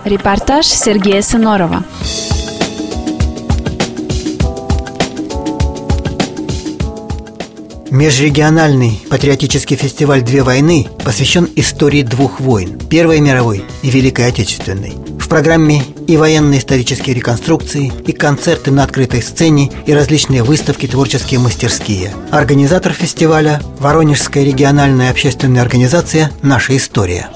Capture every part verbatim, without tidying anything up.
Репортаж Сергея Сынорова. Межрегиональный патриотический фестиваль «Две войны» посвящен истории двух войн – Первой мировой и Великой Отечественной. В программе и военные исторические реконструкции, и концерты на открытой сцене, и различные выставки, творческие мастерские. Организатор фестиваля – Воронежская региональная общественная организация «Наша история».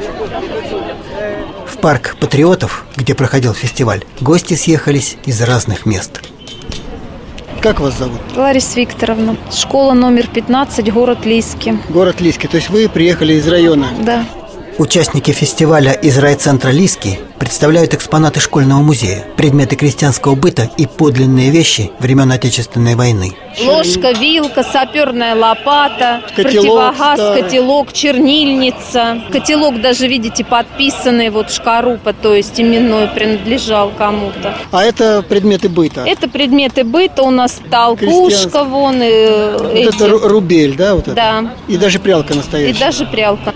В парк патриотов, где проходил фестиваль, гости съехались из разных мест. Как вас зовут? Лариса Викторовна. Школа номер пятнадцать, город Лиски. Город Лиски, то есть вы приехали из района? Да. Участники фестиваля из райцентра Лиски представляют экспонаты школьного музея, предметы крестьянского быта и подлинные вещи времен Отечественной войны. Ложка, вилка, саперная лопата, котелок, противогаз, старый. котелок, чернильница. Котелок даже, видите, подписанный, вот шкарупа, то есть именной, принадлежал кому-то. А это предметы быта? Это предметы быта, у нас толкушка, вон и вот эти. Это рубель, да? Вот это? Да. И даже прялка настоящая? И даже прялка.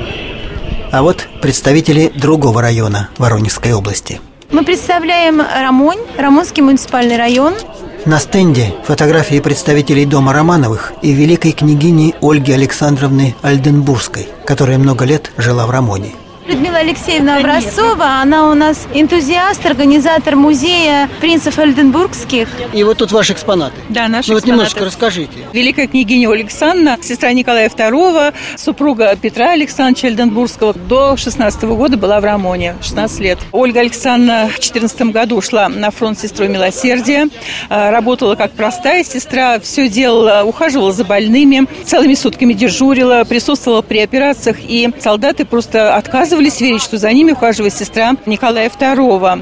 А вот представители другого района Воронежской области. Мы представляем Рамонь, Рамонский муниципальный район. На стенде фотографии представителей дома Романовых и великой княгини Ольги Александровны Ольденбургской, которая много лет жила в Рамоне. Людмила Алексеевна Образцова, она у нас энтузиаст, организатор музея принцев Ольденбургских. И вот тут ваши экспонаты. Да, наши ну, вот экспонаты. немножко расскажите. Великая княгиня Ольга Александровна, сестра Николая второго, супруга Петра Александровича Ольденбургского, до шестнадцатого года была в Рамоне, шестнадцать лет. Ольга Александровна в четырнадцатом году ушла на фронт сестрой милосердия, работала как простая сестра, все делала, ухаживала за больными, целыми сутками дежурила, присутствовала при операциях, и солдаты просто отказывались верить, что за ними ухаживает сестра Николая второго.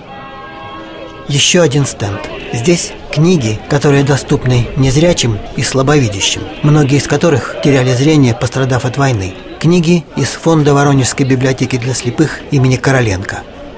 Еще один стенд. Здесь книги, которые доступны незрячим и слабовидящим, многие из которых теряли зрение, пострадав от войны. Книги из фонда Воронежской библиотеки для слепых имени Короленко.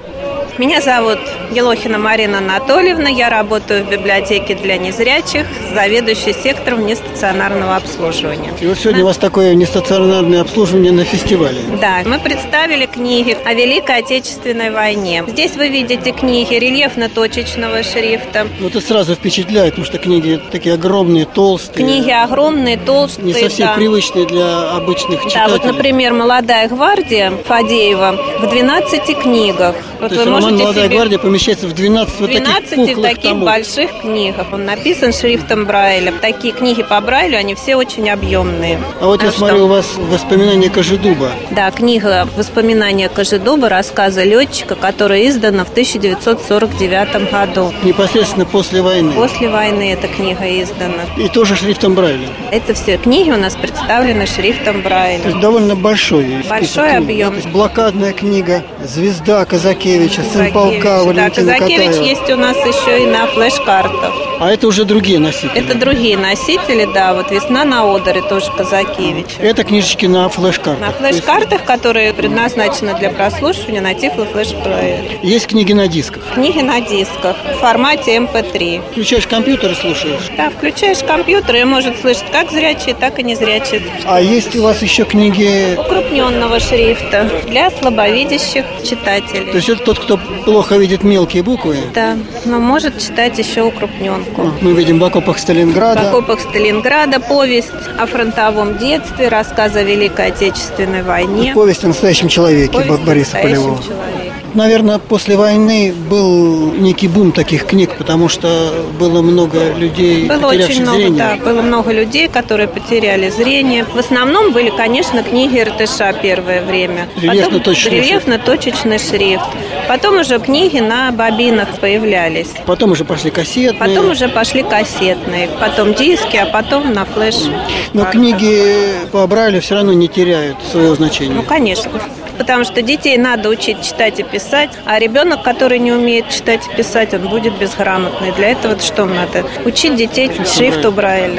Меня зовут Елохина Марина Анатольевна, я работаю в библиотеке для незрячих, заведующей сектором нестационарного обслуживания. И вот сегодня у вас такое нестационарное обслуживание на фестивале. Да, мы представили книги о Великой Отечественной войне. Здесь вы видите книги рельефно-точечного шрифта. Вот это сразу впечатляет, потому что книги такие огромные, толстые. Книги огромные, толстые. Не совсем да. привычные для обычных читателей. Да, вот, например, «Молодая гвардия» Фадеева в двенадцати книгах. Вот то есть роман «Молодая себе... гвардия» помещается в двенадцати вот двенадцати таких пухлых таких томов. больших книгах. Он написан шрифтом Брайля. Такие книги по Брайлю, они все очень объемные. А вот а я что? смотрю, у вас воспоминания Кожедуба. Да, книга «Воспоминания Кожедуба», рассказы летчика, которая издана в тысяча девятьсот сорок девятом году. Непосредственно после войны. После войны эта книга издана. И тоже шрифтом Брайля. Это все книги у нас представлены шрифтом Брайля. То есть довольно большой. Большой объем. То есть блокадная книга, «Звезда» Казакевича, «Сын полка» Да, Валентина Казакевич Катаева. есть у нас еще и на флеш-картах. А это уже другие носители? Это другие носители, да. Вот «Весна на Одере» тоже Казакевич. Это книжечки на флеш-картах? На флеш-картах, которые предназначены для прослушивания на тифло-флеш-плеере. Есть книги на дисках? Книги на дисках в формате эм пэ три. Включаешь компьютер и слушаешь? Да, включаешь компьютер и может слышать как зрячие, так и незрячие. А есть у вас еще книги... укрупненного шрифта для слабовидящих читателей. То есть это тот, кто плохо видит мелкие буквы? Да, но может читать еще укрупненку. Мы видим «В окопах Сталинграда». «В окопах Сталинграда», повесть о фронтовом детстве, рассказ о Великой Отечественной войне. И повесть о настоящем человеке повесть Бориса Полевого. Человеке. Наверное, после войны был некий бум таких книг, потому что было много людей, было потерявших очень много, зрение. Да, было много людей, которые потеряли зрение. В основном были, конечно, книги эр тэ ша первое время. Рельефно-точечный Рельефно-точечный шрифт. Потом уже книги на бобинах появлялись. Потом уже пошли кассетные. Потом уже пошли кассетные. Потом диски, а потом на флеш. Но книги по Брайлю все равно не теряют своего значения. Ну, конечно. Потому что детей надо учить читать и писать, а ребенок, который не умеет читать и писать, он будет безграмотный. Для этого что надо? Учить детей шрифту Брайля.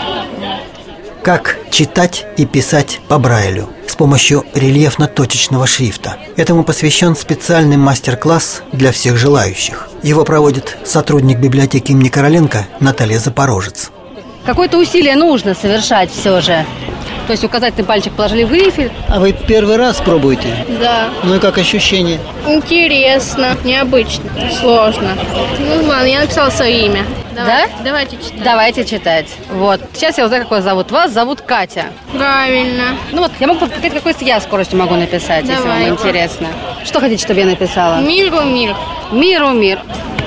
Как читать и писать по Брайлю с помощью рельефно-точечного шрифта. Этому посвящен специальный мастер-класс для всех желающих. Его проводит сотрудник библиотеки имени Короленко Наталья Запорожец. Какое-то усилие нужно совершать все же, То есть указательный пальчик положили в грифель. А вы первый раз пробуете? Да. Ну и как ощущение? Интересно, необычно, сложно. Ну ладно, я написала свое имя. Давай, Да? Давайте читать. Давайте читать. Вот. Сейчас я узнаю, как вас зовут. Вас зовут Катя. Правильно. Ну вот, я могу показать, какой я скоростью могу написать, если вам Давайте. интересно. Что хотите, чтобы я написала? Миру мир. Миру мир.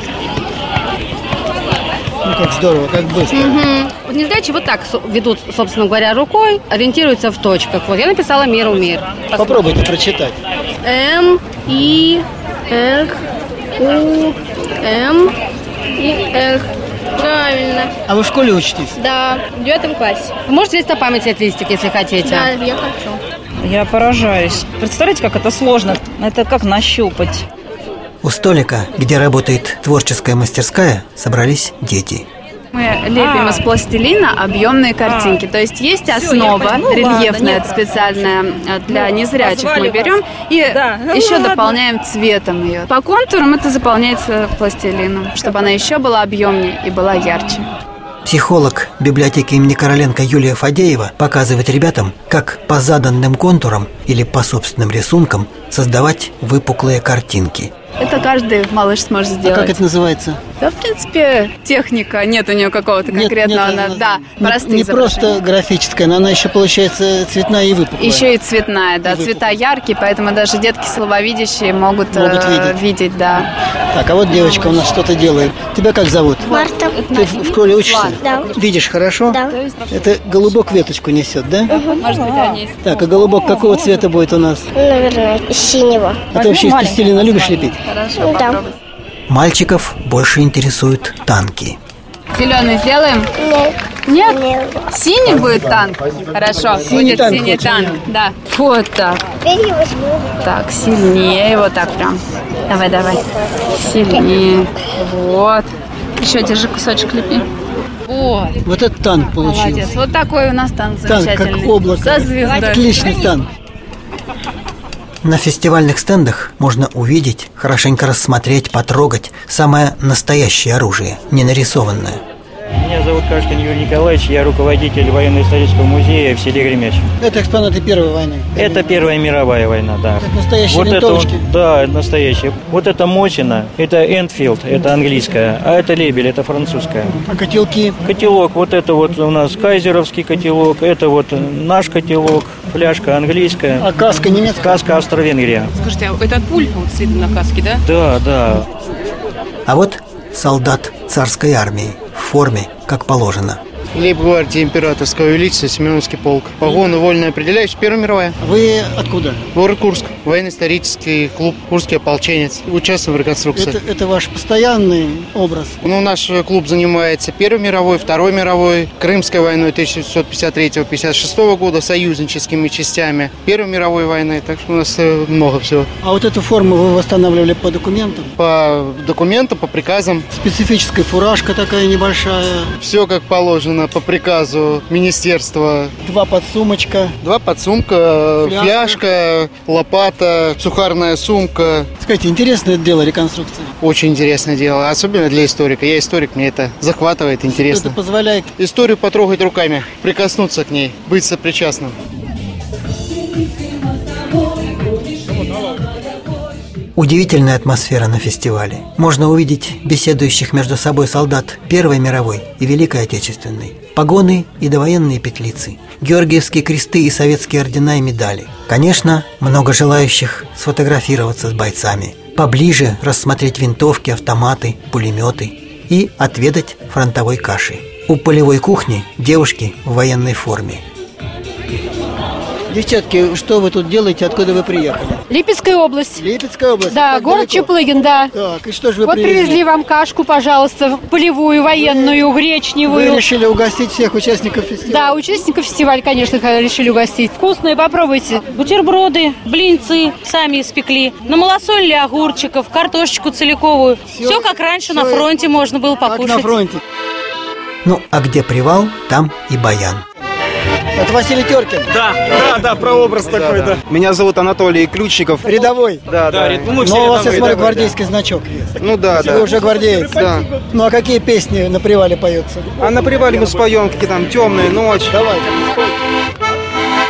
Ну как здорово, как быстро. Вот незрячие вот так со- ведут, собственно говоря, рукой, ориентируются в точках. Вот я написала миру мир. Попробуйте прочитать. М, И, Р, У, М, и Р. Правильно. А вы в школе учитесь? Да, в девятом классе. Вы можете лезть на память от листик, если хотите. Да, я хочу. Я поражаюсь. Представляете, как это сложно? Это как нащупать. У столика, где работает творческая мастерская, собрались дети. Мы лепим из пластилина объемные картинки. То есть есть основа рельефная, специальная для незрячих мы берем и еще дополняем цветом ее. По контурам это заполняется пластилином, чтобы она еще была объемнее и была ярче. Психолог библиотеки имени Короленко Юлия Фадеева показывает ребятам, как по заданным контурам или по собственным рисункам создавать выпуклые картинки. Это каждый малыш сможет сделать. А как это называется? Да, в принципе, техника. Нет у нее какого-то конкретного. Нет, нет, она, да, не, простые не изображения. просто графическая, но она еще получается цветная и выпуклая. Еще и цветная, да, И выпуклая. цвета яркие, поэтому даже детки слабовидящие могут, Могут э, видеть. видеть, да. Так, а вот девочка у нас что-то делает. Тебя как зовут? Марта. Ты в в школе учишься? Да. Видишь хорошо? Да. Это голубок веточку несет, да? Может быть, они... Так, а голубок какого цвета будет у нас? Наверное, синего. А ты вообще из пластилина любишь лепить? Хорошо, Да. попробуй. Мальчиков больше интересуют танки. Зеленый сделаем? Нет. Нет? Нет. Синий будет танк? Хорошо, Синий будет танк синий хочешь? танк. Да. Вот так. Теперь я возьму. Так, сильнее, вот так прям. Давай, давай. Сильнее. Вот. Еще держи кусочек лепи. Вот. Вот этот танк получился. Молодец. Вот такой у нас танк Танк замечательный. как облако. Со звездой. Отличный танк. На фестивальных стендах можно увидеть, хорошенько рассмотреть, потрогать самое настоящее оружие, не нарисованное. Меня зовут Кашкин Юрий Николаевич, я руководитель военно-исторического музея в селе Гремяч. Это экспонаты Первой войны. Это Первая мировая война, да. Это настоящие вот винтовочки. Это, вот- да, это настоящие. Вот это Мотина, это Энфилд, это английская, а это Лебель, это французская. А котелки? Котелок, вот это вот у нас кайзеровский котелок, это вот наш котелок, фляжка английская. А каска немецкая? Каска Австро-Венгрия. Скажите, а это от пуль вот цвет на каске, да? Да, да. А вот солдат царской армии в форме, как положено. Лейб-гвардии императорского величества, Семеновский полк. Погоны вольно определяющие, Первая мировая. Вы откуда? Город Курск. Военно-исторический клуб «Курский ополченец». Участвуем в реконструкции. Это, это ваш постоянный образ? Ну, наш клуб занимается Первой мировой, Второй мировой, Крымской войной тысяча девятьсот пятьдесят третьего — пятьдесят шестого года, союзническими частями, Первой мировой войны. Так что у нас э, много всего. А вот эту форму вы восстанавливали по документам? По документам, по приказам. Специфическая фуражка такая небольшая. Все как положено по приказу министерства. Два подсумочка. Два подсумка, Фляжка. фляжка, лопата, сухарная сумка. Скажите, интересное это дело реконструкции? Очень интересное дело, особенно для историка. Я историк, мне это захватывает, интересно. Это позволяет... Историю потрогать руками, прикоснуться к ней, быть сопричастным. Удивительная атмосфера на фестивале. Можно увидеть беседующих между собой солдат Первой мировой и Великой Отечественной. Погоны и довоенные петлицы. Георгиевские кресты и советские ордена и медали. Конечно, много желающих сфотографироваться с бойцами. Поближе рассмотреть винтовки, автоматы, пулеметы. И отведать фронтовой каши. У полевой кухни девушки в военной форме. Девчатки, что вы тут делаете? Откуда вы приехали? Липецкая область. Липецкая область? Да, Так город далеко? Чаплыгин, да. Так, и что же вы Вот привезли? привезли вам кашку, пожалуйста, полевую, военную, гречневую. Вы решили угостить всех участников фестиваля? Да, участников фестиваля, конечно, решили угостить. Вкусные, попробуйте. Бутерброды, блинцы сами испекли. Намалосолили огурчиков, картошечку целиковую. Все, Всё- как раньше всё на фронте можно было Как покушать. на фронте. Ну, а где привал, там и баян. Это Василий Теркин. Да, да, да, прообраз такой, да. Меня зовут Анатолий Ключников. Рядовой. Да, да. Ну, у вас, я смотрю, гвардейский значок есть. Ну да, да. Вы уже гвардеец. Да. Ну, а какие песни на привале поются? А на привале мы споем, какие там «Темная ночь». Давайте.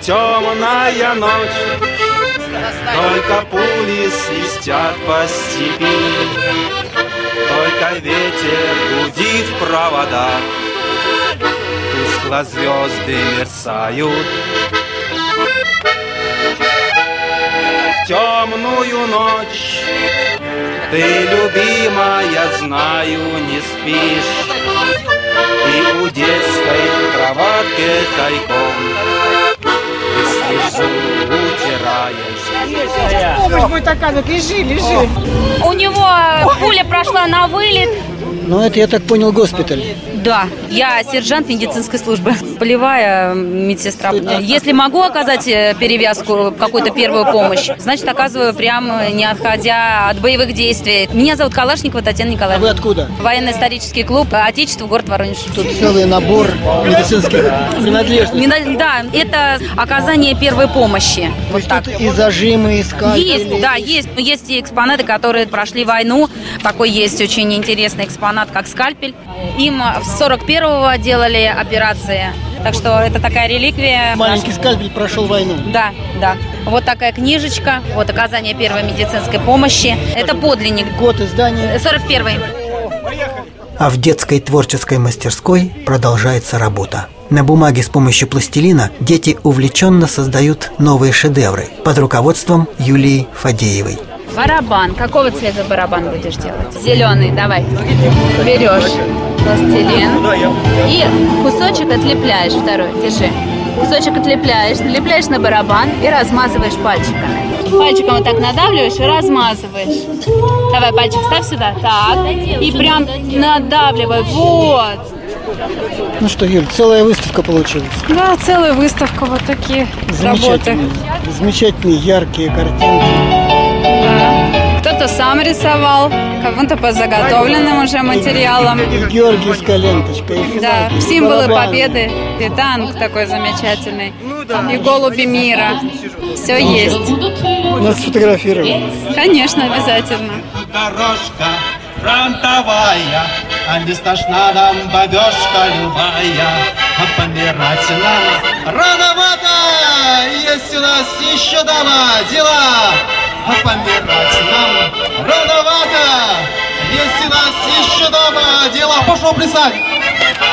темная ночь, только пули свистят по степи, только ветер гудит в проводах, тускло звезды мерцают. В темную ночь ты, любимая, знаю, не спишь, и у детской кроватки тайком ты слезу утираешь. Помощь будет оказывать, лежи, лежи. У него пуля прошла на вылет. Ну, это, я так понял, госпиталь. Да, я сержант медицинской службы, полевая медсестра. Если могу оказать перевязку, какую-то первую помощь, значит, оказываю прямо не отходя от боевых действий. Меня зовут Калашникова Татьяна Николаевна. А вы откуда? Военно-исторический клуб «Отечество», город Воронеж. Тут целый набор медицинских принадлежностей. Да, это оказание первой помощи. Вот так. И зажимы, и скальпели. Есть, да, есть. Есть и экспонаты, которые прошли войну. Такой есть очень интересный экспонат, как скальпель. Им с сорок первого делали операции. Так что это такая реликвия. Маленький скальпель прошел войну. Да, да. Вот такая книжечка. Вот оказание первой медицинской помощи. Это подлинник. Год издания. сорок первый. А в детской творческой мастерской продолжается работа. На бумаге с помощью пластилина дети увлеченно создают новые шедевры под руководством Юлии Фадеевой. Барабан. Какого цвета барабан будешь делать? Зеленый, давай. Берешь пластилин и кусочек отлепляешь второй. Держи. Кусочек отлепляешь, налепляешь на барабан и размазываешь пальчиками. Пальчиком вот так надавливаешь и размазываешь. Давай пальчик ставь сюда. Так. И прям надавливай. Вот. Ну что, Юль, целая выставка получилась. Да, целая выставка, вот такие работы. Замечательные, яркие картинки. Кто-то сам рисовал, кому-то по заготовленным уже материалам. И Георгий с коленточкой. И да, символы победы. И танк такой замечательный. И голуби мира. Все есть. Нас сфотографировали. Конечно, обязательно. Дорожка фронтовая, а не страшна нам бабешка любая, а помирать нам рановато, есть у нас еще дома дела, а помирать нам рановато, есть у нас еще дома дела. Пошел плясать!